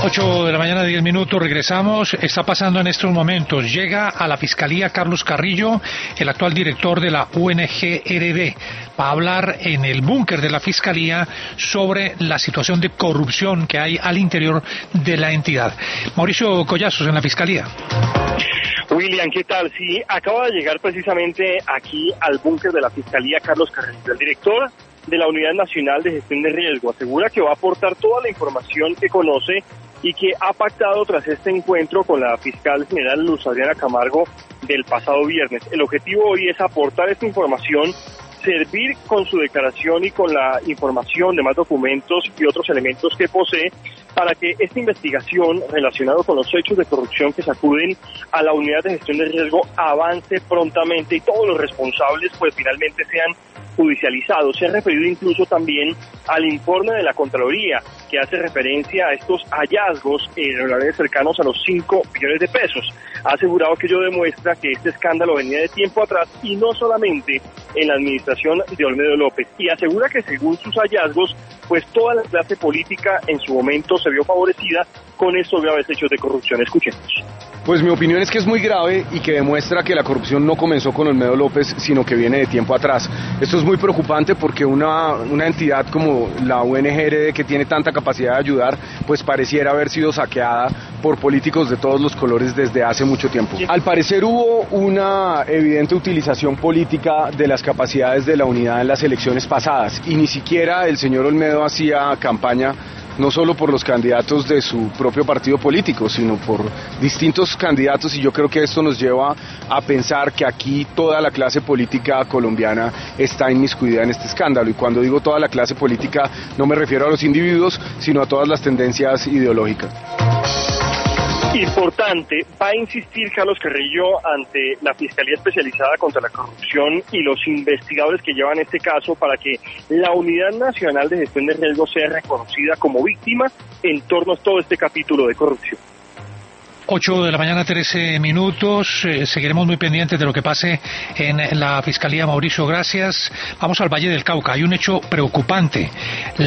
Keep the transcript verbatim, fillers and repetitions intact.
ocho de la mañana, diez minutos, regresamos. Está pasando en estos momentos. Llega a la Fiscalía Carlos Carrillo, el actual director de la U N G R D, para hablar en el búnker de la Fiscalía sobre la situación de corrupción que hay al interior de la entidad. Mauricio Collazos, en la Fiscalía. William, ¿qué tal? Sí, acaba de llegar precisamente aquí al búnker de la Fiscalía Carlos Carrillo, el director de la Unidad Nacional de Gestión de Riesgo. Asegura que va a aportar toda la información que conoce y que ha pactado tras este encuentro con la fiscal general Luz Adriana Camargo del pasado viernes. El objetivo hoy es aportar esta información, servir con su declaración y con la información de más documentos y otros elementos que posee para que esta investigación relacionada con los hechos de corrupción que sacuden a la Unidad de Gestión de Riesgo avance prontamente y todos los responsables pues finalmente sean judicializados. Se ha referido incluso también al informe de la Contraloría que hace referencia a estos hallazgos en valores cercanos a los cinco millones de pesos. Ha asegurado que ello demuestra que este escándalo venía de tiempo atrás y no solamente en la administración de Olmedo López, y asegura que según sus hallazgos pues toda la clase política en su momento se vio favorecida con estos graves hechos de corrupción. Escuchemos. Pues mi opinión es que es muy grave y que demuestra que la corrupción no comenzó con Olmedo López, sino que viene de tiempo atrás. Esto es muy preocupante porque una, una entidad como la U N G R D, que tiene tanta capacidad de ayudar, pues pareciera haber sido saqueada por políticos de todos los colores desde hace mucho tiempo. Al parecer hubo una evidente utilización política de las capacidades de la unidad en las elecciones pasadas y ni siquiera el señor Olmedo hacía campaña no solo por los candidatos de su propio partido político, sino por distintos candidatos, y yo creo que esto nos lleva a pensar que aquí toda la clase política colombiana está inmiscuida en este escándalo, y cuando digo toda la clase política no me refiero a los individuos, sino a todas las tendencias ideológicas. Importante, va a insistir Carlos Carrillo ante la Fiscalía Especializada contra la Corrupción y los investigadores que llevan este caso para que la Unidad Nacional de Gestión de Riesgo sea reconocida como víctima en torno a todo este capítulo de corrupción. ocho de la mañana, trece minutos. Eh, seguiremos muy pendientes de lo que pase en la Fiscalía. Mauricio, gracias. Vamos al Valle del Cauca. Hay un hecho preocupante.